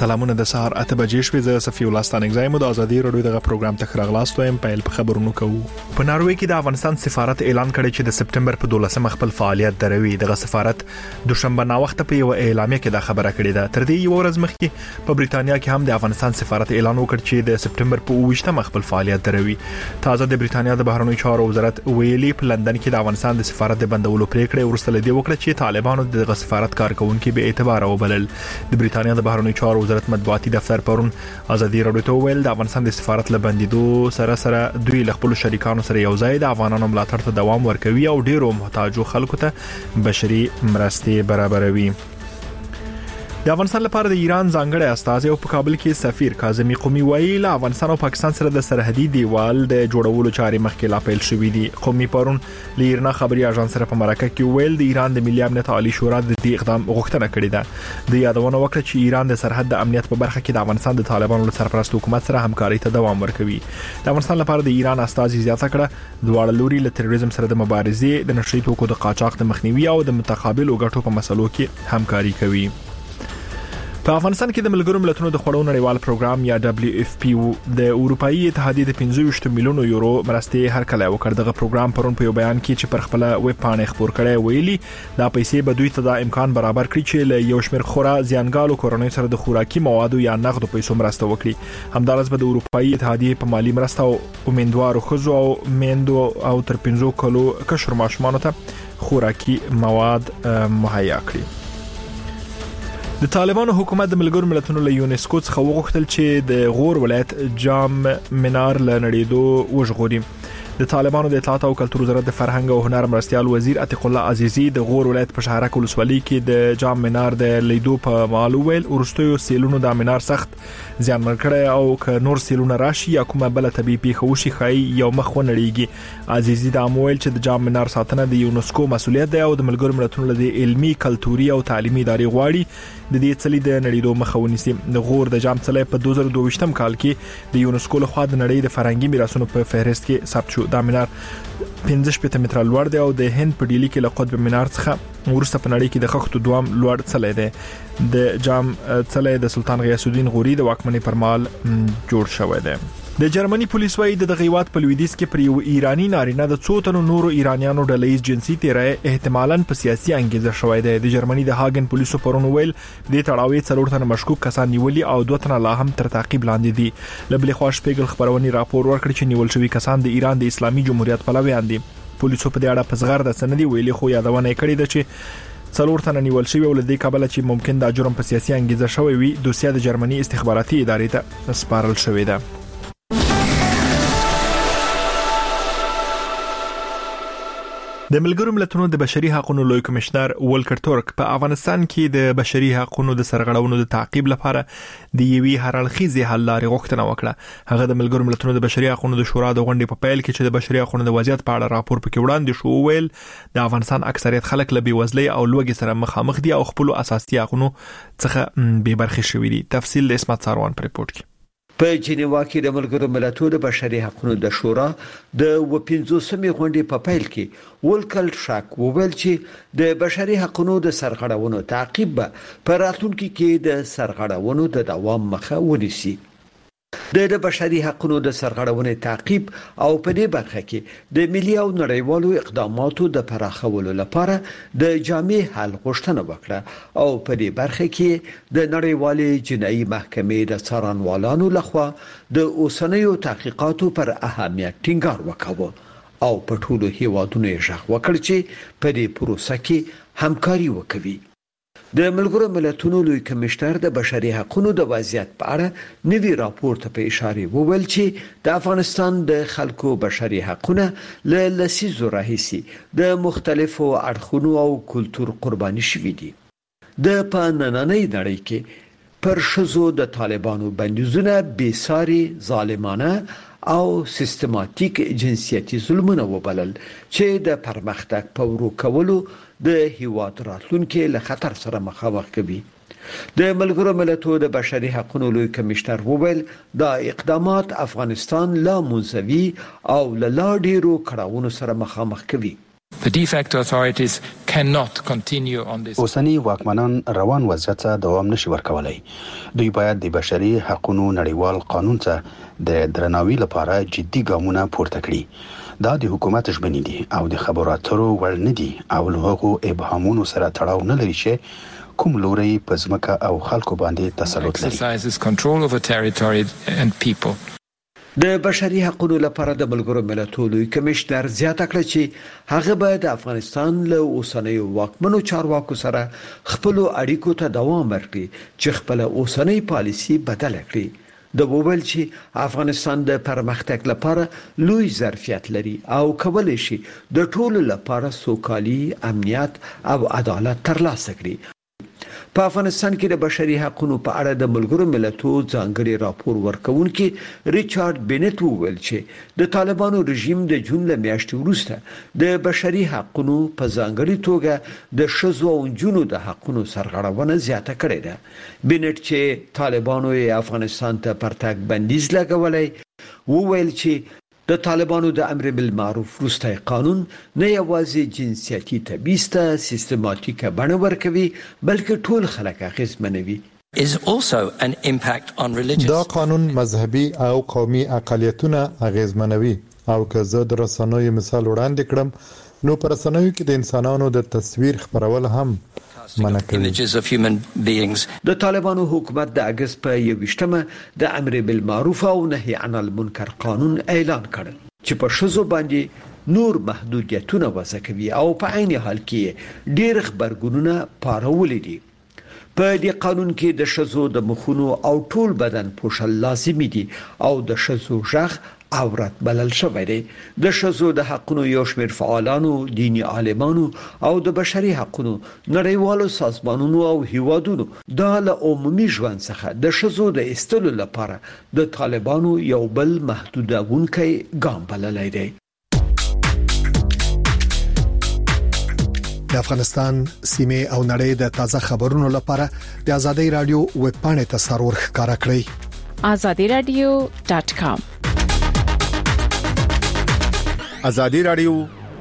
سلامونه د سهار 8 بجې شوې ز صفي الله ستانګزای مو د ازادي رادیو دغه پروګرام ته خراغلاست وایم په خبرونو کوو. په ناروې کې د افغانستان سفارت اعلان کړی چې د سپټمبر په 12 خپل فعالیت دروي. دغه سفارت دوشنبه نا وخت په یو اعلامیه کې دا خبره کړې ده. تر دې یو ورځ مخکې په بریتانیا کې هم د افغانستان سفارت اعلان وکړ چې د سپټمبر په 28 خپل فعالیت دروي. تازه د بریتانیا د بهرنیو چارو وزارت ویلي په لندن کې د افغانستان د سفارت د بندولو پریکړه ورسته لدی وکړه چې طالبانو دغه سفارت کارکونکو به اعتبار وبلل. د بریتانیا د بهرنیو چارو وزارت مطبوعاتي دفتر پرون ازادي رادیو ته ویل د افغانستان د سفارت لبندیدو سره دوی له خپل شریکانو سره یو ځای د افغانانو ملاتړ ته دوام ورکوي او ډیرو محتاجو خلکو ته بشري مرستې برابروي. د افغانستان لپاره د ایران ځانګړی استازی او په کابل کې سفیر کاظمی قومي وایي له افغانستان او پاکستان سره د سرحدي دیوال د جوړولو چارې مخکې لا پیل شوې دي. قومي پرون له ایران خبري اژانس سره په مرکه کې ویل د ایران د ملي امنیت عالی شورا د دې اقدام غوښتنه کړې ده. د یادونه وکړه چې ایران د سرحد د امنیت په برخه کې د افغانستان د طالبانو له سرپرست حکومت سره همکاري ته دوام ورکوي. د افغانستان لپاره د ایران استازي زیاته کړه دواړه لوري له تروریزم سره د مبارزې د نشري توکو د قاچاق د مخنیوي او د متقابل ګټو په مسلو کې همکاري کوي. په افغانستان کې د ملګرو ملتونو د خوړو نړیوال پروګرام یا WFP د اروپאי اتحادیې د 25 میلیون یورو مرستې هرکلی وکړ. دغه پروګرام پرون په یو بیان کې چې پر خپل ویب پاڼه خبر کړی ویلي دا پیسې به دوی ته د امکان برابر کړي چې له یو شمېر خورا زیانګالو کورنۍ سره د خوراکي موادو یا نغدو پیسو مرسته وکړي. همدارس به د اروپאי اتحادیې په مالی مرسته او امیندوارو ښځو او میندو او تر 15 کلو کشر ماشومانو ته خوراکي مواد مهیا کړي. د طالبانو حکومت د ملګرو ملتونو له یونسکو څخه وغوښتل چې د غور ولایت جام منار له نړیدو وژغوري. د طالبانو د اطلاعات او کلتور وزارت د فرهنګ او هنر مرستيال وزیر عتیق الله عزیزی د غور ولایت په شهرک ولسوالۍ کې د جام منار د لیدو په مالو ویل ورستیو سیلونو د منار سخت زیانمن کړی او ک نور سیلونه راشي یا کومه بل طبي پیښه وشي خای یو مخ ونړیږي. عزیزی د امویل چې د جام منار ساتنه د یونسکو مسؤلیت دی او د ملګرو ملتونو له علمي کلتوري او تعلیمي ادارې غواړي د دې څلې د نړیدو مخه ونیسي. د غور د جام څلې په 2022 کال کې د یونسکو لخوا د نړۍ د فرهنګي میراثونو په فهرست کې ثبت شو. دا منار 15 متره لوړ دی او د هند په ډیلی کې له قطب منار څخه ورسته په نړۍ کې د خښتو دوام لوړ څلې دی. د جام څلې د سلطان غیاث الدین غوري د واکمنۍ پر مهال جوړ شوی دی. د جرمني پولیس وايي د غیوات په لویدیځ کې پر یو ایرانی نارینه د څو تنو نورو ایرانیانو ډلهیز جنسي تیری احتمالاً په سیاسي انګیزه شوی دی. د جرمني د هاګن پولیسو پرون ویل د تړاوي څلور تنه مشکوک کسان نیولي او 2 تنه لا هم تر تعقیب لاندې دي. لبلې خوا شپږل خبرونې راپور ورکړ چې نیول شوی کسان د ایران د اسلامي جمهوریت پلویان دي. پولیسو په دې اړه په زغر د سندې ویلي خو یادونه کړې ده چې څلور تنه نیول شوی ول د کابل چې ممکن دا جرم په سیاسي انګیزه شوی وي. دوسیه د جرمني استخباراتي ادارې ته سپارل شوې ده. د ملګرو ملتونو د بشري حقوقو لوی کمشنر ولکر تورک په افغانستان کې د بشري حقوقو د سرغړونو د تعقیب لپاره د یوې هرړخیزې حل لارې غوښتنه وکړه. هغه د ملګرو ملتونو د بشري حقوقو د شورا د غونډې په پیل کې چې د بشري حقوقو د وضعیت په اړه راپور پکې وړاندې شو ویل د افغانستان اکثریت خلک له بیوزلۍ او لوږې سره مخامخ دي او خپل اساسي حقوقو څخه بې برخې شوي دي. تفصیل د اسمت ساروان پر ریپورت کې. په جنیوا کې د ملګرو ملتونو د بشري حقوقو د شورا د 15مې غونډې په پیل کې ولکل شاک وویل چې د بشري حقوقو د سرغړونو تعقیب په راتلونکي کې د سرغړونو د دوام مخه ونیسي. د بشري حقوقو د سرغړونې تعقیب او په دې برخه کې د ملي او نړیوالو اقداماتو د پراخولو لپاره د جامع حل غوښتنه وکړه او په دې برخه کې د نړیوالې جنایي محکمې د څارنوالانو لخوا د اوسنیو تحقیقاتو پر اهمیت ټینګار وکاوه او په ټولو هیوادونو یې ژغ وکړ چې په دې پروسه کې همکاري وکوي. د ملګرو ملتونو لوی کمشنر د بشري حقوقو د وضعیت په اړه نوی راپور ته په اشاره وویل چې د افغانستان د خلکو بشري حقوقو له لسیزو راهیسي د مختلفو اړخونو او کلتور قرباني شوي دي. د په نننۍ نړۍ کې پر شذو د طالبانو بندیزونه بېساري ظالمانه او سیستماتیک جنسیتي ظلمونه وبلل چې د پرمختګ په ورو کولو د هیواد راتلونکي له خطر سره مخامخ کوي. د ملګرو ملتونو د بشري حقوقو لوی کمشنر وویل دا اقدامات افغانستان لا منزوي او لا ډیرو کړهونو سره مخامخ کوي. The de facto authorities cannot continue on this. اوسنی واکمنان روان وضعیت ته دوام نشي ورکولای. دوی باید د بشري حقوقو نړیوال قانون ته د درناوي لپاره جدي ګامونه پورته کړي. دا د حکومت ژمنې دي او د خبرو اترو وړ نه دي او له هغو ابهامونو سره تړاو نه لري چې کوم لوري په ځمکه او خلکو باندې تسلط لري. Exercises control over territory and people. د بشري حقوقو لپاره د ملګرو ملتونو کمیشنر زیاته کړه چې هغه به د افغانستان له اوسنۍ واکمنو چارواکو سره خپل اړیکو ته دوام ورکړي چې خپل اوسنۍ پالیسي بدل کړي. د وویل چې افغانستان د پرمختګ لپاره لوی ظرفیت لري او کولای شي د ټولو لپاره سوکالي، امنیت او عدالت ترلاسه کړي. په افغانستان کې د بشري حقوقو په اړه د ملګرو ملتونو ځانګړي راپور ورکونکي ریچارډ بینټ وویل چې د طالبانو رژیم د جون له میاشتې وروسته د بشري حقوقو په ځانګړي توګه د ښځو او نجونو د حقوقو سرغړونه زیاته کړې ده. بینټ چې طالبانو افغانستان ته پرتګ بندیز لګولای وویل چې د طالبانو د امر بالمعروف وروستی قانون نه یوازې جنسیتي تبعیض ته سیستماتیکه بڼه ورکوي بلکې ټول خلک اغیزمنوي. دا قانون مذهبي او قومي اقلیتونه اغیزمنوي او که زه د رسنیو مثال وړاندې کړم نو پر رسنیو کې د انسانانو د تصویر خبرول هم منع کوي. د طالبانو حکومت د اگست په 21مه د امر بالمعروف او نهي عن المنکر قانون اعلان کړ چې په شذو باندې نور محدودیتونه وضع کوي او په عین حال کې ډېر خبرګونونه پارولې دي. په دې قانون کې د شذو د مخونو او ټول بدن پوښل لازمي دي او د شذو ژغ عورت بلل شوی دی. د شذو د حقوقو یو شمېر فعالانو، دینی عالمانو او د بشري حقوقو نړیوالو سازمانونو او هیوادونو د عمومي ژوند څخه د شذو د استلو لپاره د طالبانو یو بل محدودونکی ګام بللی دی. د افغانستان سیمه او نړۍ د تازه خبرونو لپاره د ازادي رادیو ویب پاڼې ته سرور ښکارا کړئ. azadiradio.com. ازادي رادیو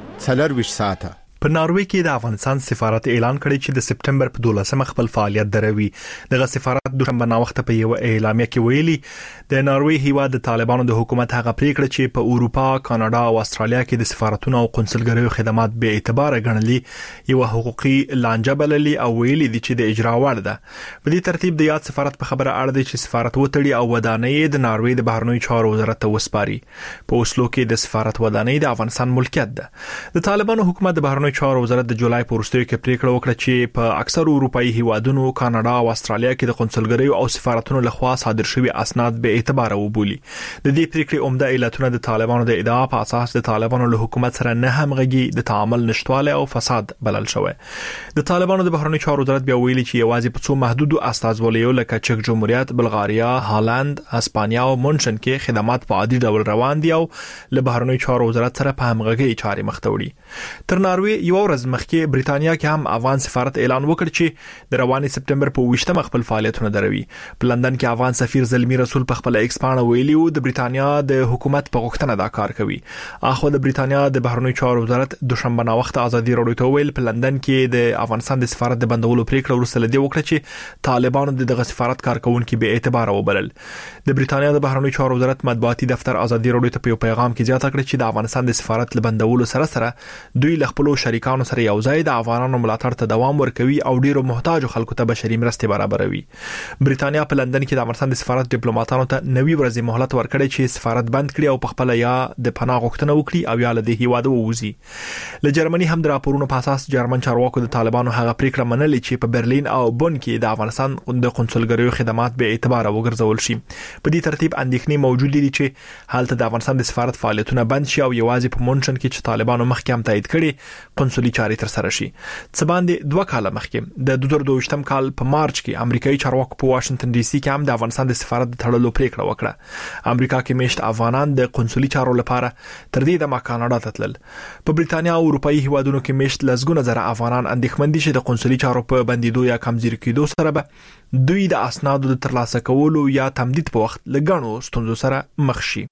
24 ساعته. په ناروې کې د افغانستان سفارت اعلان کړی چې د سپټمبر په 12مه خپل فعالیت دروي. دغه سفارت دوشنبه ناوخته په یو اعلامیه کې ویلي د ناروې هیواد د طالبانو د حکومت هغه پریکړه چې په اروپا، کاناډا او استرالیا کې د سفارتونو او قونسلګریو خدمات به اعتبار غنلي یو حقوقي لانجه بللي او ویلي دي چې د اجرا وړ ده. په دې ترتیب د یاد سفارت په خبره اړه دي چې سفارت وټړي او ودانۍ د ناروې د بهرنیو چارو وزارت ته وسپاري. په اوسلو کې د سفارت ودانۍ د افغانستان ملکیت ده. د طالبانو حکومت د بهرنیو چارو وزارت د جولای په وروستیو کې پریکړه وکړه چې په اکثر اروپאי هیوادونو، کاناډا او استرالیا کې د قونسلګریو او سفارتونو لخوا صادر شوی اسناد به اعتبار وبولي. د دې پریکړې عمده علتونه د طالبانو د ادعا په اساس د طالبانو له حکومت سره نه همغږي، د تعامل نشټواله او فساد بلل شوی. د طالبانو د بهرنیو چارو وزارت بیا ویلي چې یوازې په څو محدودو استازولیو لکه چک جمهوریت، بلغاریا، هالند، اسپانیا او مونشن کې خدمات په عادي ډول روان دي او له بهرنیو چارو وزارت سره په همغږي چاري مخ ته وړي. تر ناروې یو ورځ مخکې برېټانیا کې هم افغان سفارت اعلان وکړ چې د رواني سپټمبر په 28مه خپل فعالیتونه دروي. په لندن کې افغان سفیر زلمی رسول په خپل ایکس پاڼه ویلي و د برېټانیا د حکومت په غوښتنه دا کار کوي. اخو د برېټانیا د بهرنیو چارو وزارت دوشنبه ناوخته ازادي راډیو ته ویل په لندن کې د افغانستان د سفارت د بندولو پریکړه وروسته لدی وکړه چې طالبانو دغه سفارت کارکونکو به اعتبار وبلل. د برېټانیا د بهرنیو چارو وزارت مطبوعاتي دفتر ازادي راډیو ته په پیغام کې زیاته کړه چې د افغانستان د سفارت لبندولو سره دوی له خپل شریکانو سره یوځای د افغانانو ملاتړ ته دوام ورکوي او ډیرو محتاج خلکو ته بشري مرستې برابروي. برېټانیا په لندن کې د افغانستان د سفارت ډیپلوماټانو ته 90 ورځې مهلت ورکړی چې سفارت بند کړي او په خپل یا د پناه غوښتنه وکړي او یا له دې هیواده ووځي. له جرمني هم د راپورونو په اساس جرمن چارواکو د طالبانو هغه پریکړه منلې چې په برلین او بون کې د افغانستان د قونسلګریو خدمات به اعتبار وګرځول شي. په دې ترتیب اندېښنې موجود دي چې حالت د افغانستان د سفارت فعالیتونه بند شي او یوازې په مونشن کې چې طالبانو مخکې هم تایید کړي قونسلي چاري تر سره شي. څه باندې 2 کال مخکې د 2022م کال په مارچ کې امریکایي چارواکو په واشنگټن ډي سي کې هم د افغانستان د سفارت د تړلو پریکړه وکړه. امریکا کې میشت افغانان د قونسلي چارو لپاره تر دې د کاناډا ته تلل. په برېټانیا او اروپאי هیوادونو کې میشت لزګونه زره افغانان اندېښمن دي چې د قونسلي چارو په بندیدو یا کمزوري کېدو سره به دوی د اسنادو د ترلاسه کولو یا تمدید په وخت لګڼو ستونزو سره مخ شي.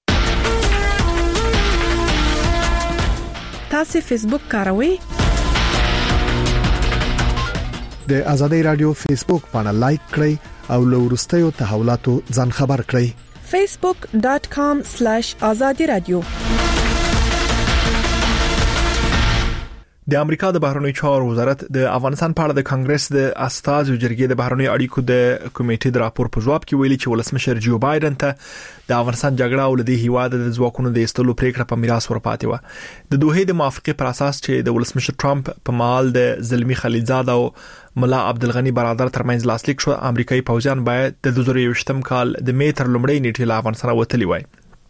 تاسو فیسبوک کاروئ؟ د ازادي رادیو فیسبوک باندې لایک کړئ او له وروستیو تحولاتو ځان خبر کړئ. facebook.com/azadiradio. د امریکا د بهرنیو چارو وزارت د افغانستان په اړه د کانګرس د استازو جرګې د بهرنیو اړیکو د کمیټې د راپور په جواب کې ویلي چې ولسمشر جو بایدن ته د افغانستان جګړه او د هیواد د ځواکونو د استلو پریکړه په میراث ورپاتې و. د دوه د موافقه پر اساس چې د ولسمشر ټرمپ په مال د زلمی خلیلزاد او ملا عبدالغنی برادر ترمنځ لاسلیک شو، امریکایي پوځیان باید د 2023م کال د می تر لومړۍ نیټې له افغانستان وتلی وای.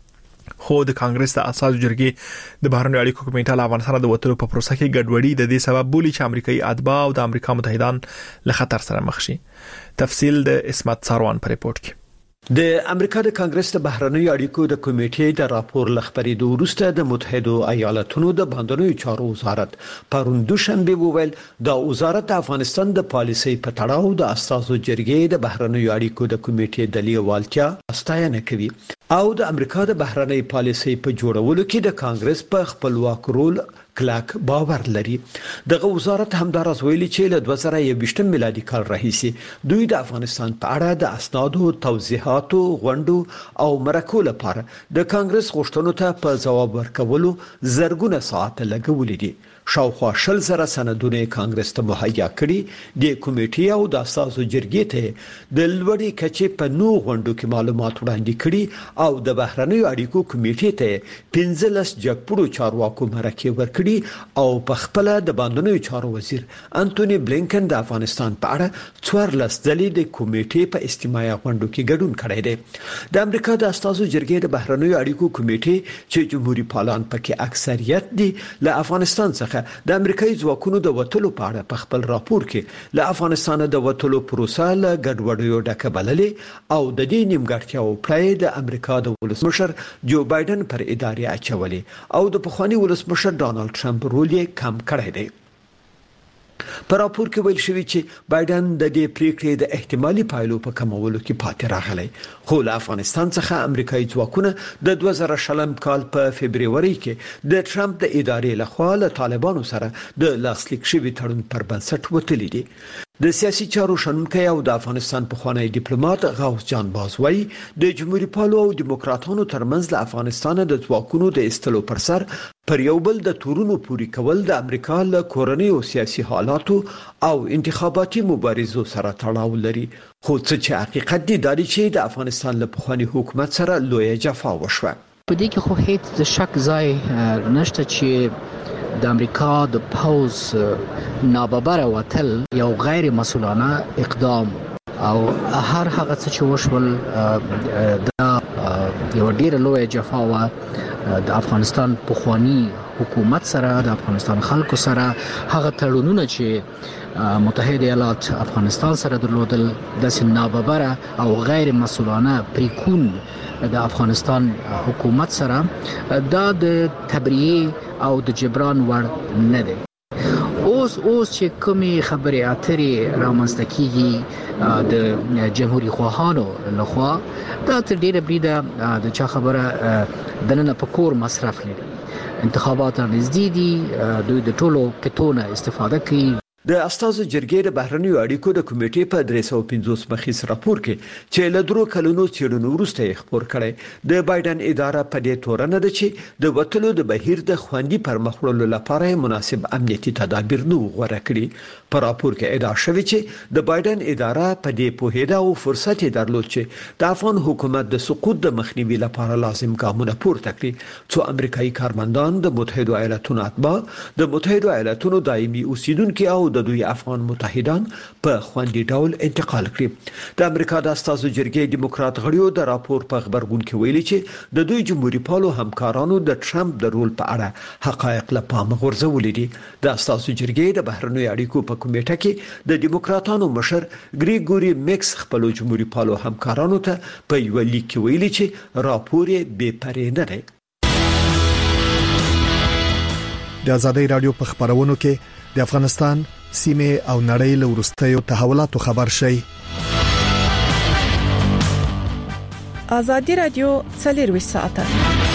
خو د کانګرس د اساسو جرګې د بهرنیو اړیکو کمیټه له افغانستان د وټلو په پروسه کې ګډوډي د دې سبب بولی چې امریکایي اتباع او د امریکا متحدان له خطر سره مخ شي. تفصیل د اسمت ساروان پر ریپورت کې. د امریکا د کانګرس د بهرنیو اړیکو د کمیټې د راپور لخبرېدو وروسته د متحده ایالاتونو د بهرنیو چارو وزارت پرون دوشنبه وویل د وزارت د افغانستان د پالیسۍ په تړاو د اساسو جرګې د بهرنیو اړیکو د کمیټې د لیوالتیا ستاینه کوي او د امریکا د بهرنۍ پالیسۍ په جوړولو کې د کانګرس په خپلواک رول کلاک باور لري. دغه وزارت همدارس ویلي چې له 2021 میلادي کال راهیسې دوی د افغانستان په اړه د اسنادو توضیحاتو غونډو او مرکو لپاره د کانګرس غوښتنو ته په ځواب ورکولو زرګونه ساعت لګولې دي. شاوخوا 10,000 سندونه کانګرس ته مهیا کړي. د کمیټې او د اساسو جرګې ته د لوړې کچې په نو غونډو کې معلومات وړاندې کړي او د بهرنیو اړیکو کمیټې ته 15 جګپړو چارواکو مرکه ورکړي او په خپل د باندنیو چارو وزیر انټونی بلینکن د افغانستان په اړه 14 ځلې د کمیټې په استماعي غونډو کې ګډون کړی دی. د امریکا د اساسو جرګې د بهرنیو اړیکو کمیټې چې جمهوریت پالان پکې اکثریت دي له افغانستان څخه د امریکایي ځواکونو د وټلو په اړه په خپل راپور کې له افغانستان د وټلو پروسه له ګډوډیو ډکه بللې او د دې نیمګړتیاو پرې د امریکا د ولسمشر جو بایدن پر ادارې اچولې او د پخوانی ولسمشر ډانلډ ټرمپ رول یې کم کړی دی. په راپور کې ویل شوی چې بایدن د دې پریکړې د احتمالي پایلو په کمولو کې پاتې راغلی، خو له افغانستان څخه امریکایي ځواکونه د 2020 کال په فبرवरी کې د ټرمپ د ادارې لخوا له طالبانو سره د لاسلیک شوي تړون پر بنسټ وتلي دي. د سیاسي چارو شنونکي او د افغانستان پخوانی ډیپلوماټ غوث جان بازوی د جمهوریت پالو او دیموکراتانو ترمنځ له افغانستان د ځواکونو د استلو پر سر پر یو بل د تورونو پوری کول د امریکا له کورنۍ او سیاسي حالاتو او انتخاباتي مبارزو سره تړاو لري. خو څه چې حقیقت دی دا چې د افغانستان له پخوانی حکومت سره لوی جفا وشوه. په دې کې خو هیڅ شک ځای نشته چې د امریکا د پوز ناببره وتل یو غیر مسؤلانه اقدام او هر هغه څه چې وشول دا یو ډیر لوی جفا و د افغانستان پخوانی حکومت سره د افغانستان خلکو سره. هغه تړونونه چې متحده ایالات افغانستان سره درلودل د ناببره او غیر مسؤلانه پریکون د افغانستان حکومت سره دا د تبریه او د جبران وړ نه دی. اوس چې کومې خبرې اترې رامنځته کیږي د جمهوریت خواهانو لخوا دا تر ډیره بریده د چا خبره دننه په کور مصرف لري. انتخابات نږدې دي، دوی د ټولو کتونه استفاده کوي. د استازو جرګې د بهرنیو اړیکو د کمیټې په 350 مخیس راپور کې چې له 2 کلونو څېړنو وروسته خبر کړي د بایدن اداره په دې تورنه ده چې د وټلو د بهیر د خوندي پرمخوړلو لپاره مناسب امنیتي تدابیر نو غوړه کړي. په راپور کې ادعا شوی چې د بایدن اداره په دې پوهیده او فرصت درلود چې د افغان حکومت د سقوط د مخنیوي لپاره لازم ګامونه پورته کړي، څو امریکایي کارمندان د متحده ایالاتونو اتباع د متحده ایالاتونو دایمي اوسیدونکو او د دوی افغان متحدان په خوندي ډول انتقال کړي. د امریکا د استازو جرګې دیموکرات غړیو د راپور په خبرګون کې ویلي چې د دوی جمهوریت پالو همکارانو د ټرمپ د رول په اړه حقایق له پامه غورځولي دي. د استازو جرګې د بهرنیو اړیکو په کمیټه کې د دیموکراتانو مشر ګریګوري میکس خپل جمهوریت پالو همکارانو ته په یو لیک کې ویلي چې راپور یې بې پرې نه دی. د ازادي رادیو په خبرونو کې د افغانستان سیمه او نړۍ له ورستیو تحولاتو خبر شي. ازادي رادیو 24 ساعته